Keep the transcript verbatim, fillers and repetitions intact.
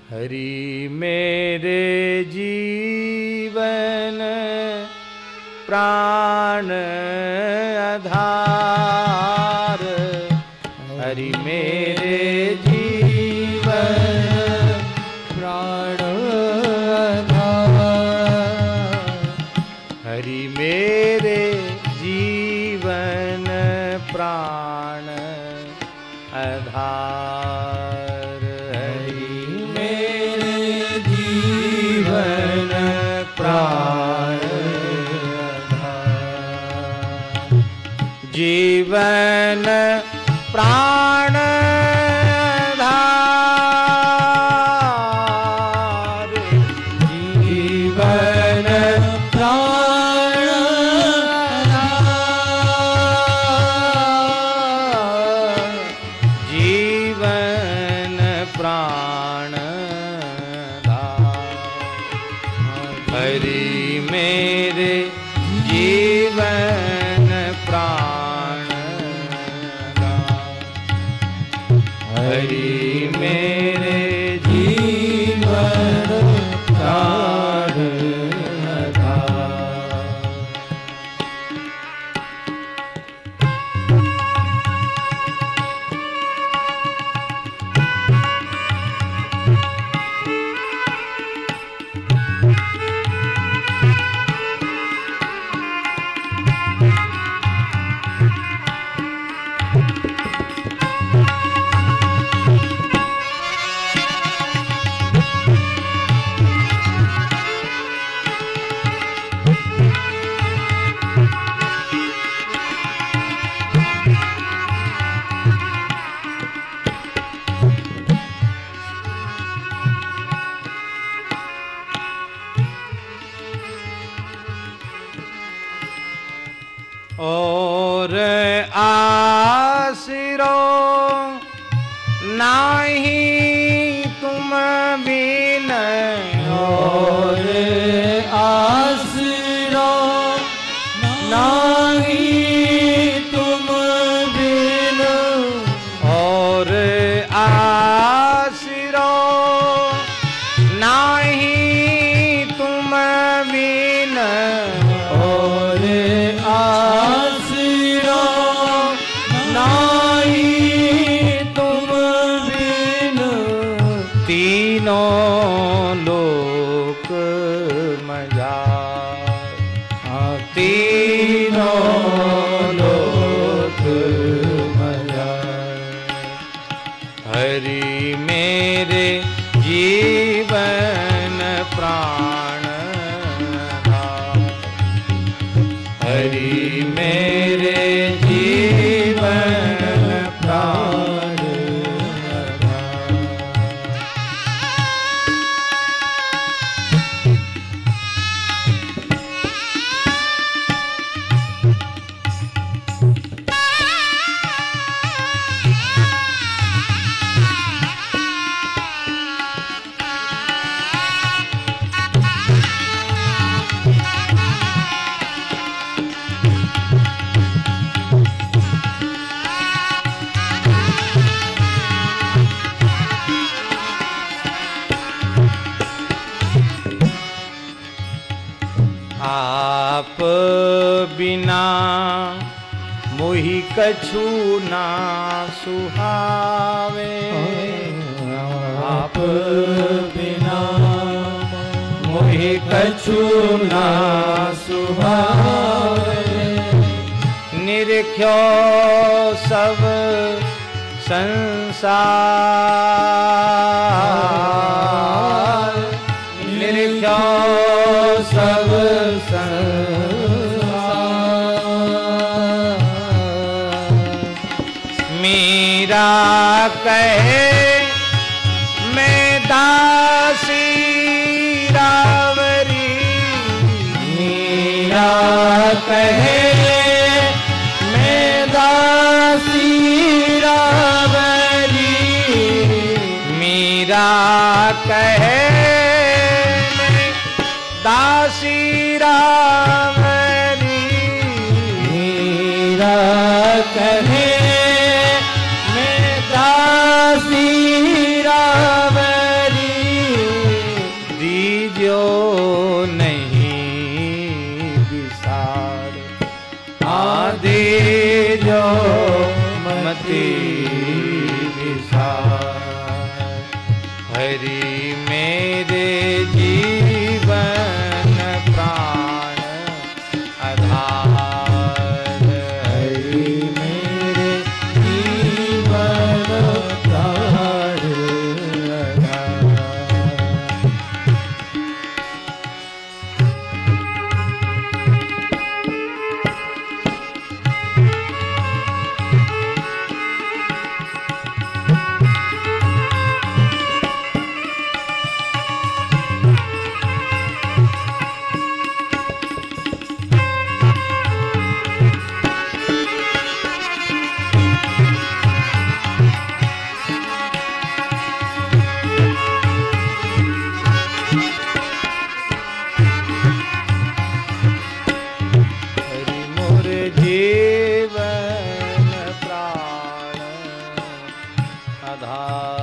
हरि मेरे जीवन प्राण आधार, हरि मेरे जीवन प्राण आधार, हरि मेरे जीवन प्राण आधार, हरि मेरे जीवन प्राण आधार, जीवन प्राण आधार, जीवन प्राण आधार, जीवन प्राण आधार, हरि मेरे जीवन प्राण आधार, हरि मेरे जीवन प्राण आधार। और आसिरो नाही तुम बिन, और आसिरो नाही तुम बिन, और आसिरो नाही तुम बिन, और आसिरो नाही तुम बिन, तीनों लोक मजार, तीनों लोक मजार, हरि मेरे जीवन प्राण आधार, हरि मेरे जीवन प्राण आधार। आप बिना मोहि कछु ना सुहावे, आप बिना मोहि कछु ना सुहावे, निरख्यो सब संसार, निरख्यो सब संसार, मीरा कहे मैं दासी रावरी, मीरा कहे मैं दासी रावरी, मीरा कहे मैं दासी रावरी, मीरा कहे मैं दासी रावरी, हरि मेरे जीवन प्राण आधार, हरि मेरे जीवन प्राण आधार। जीवन प्राण आधार,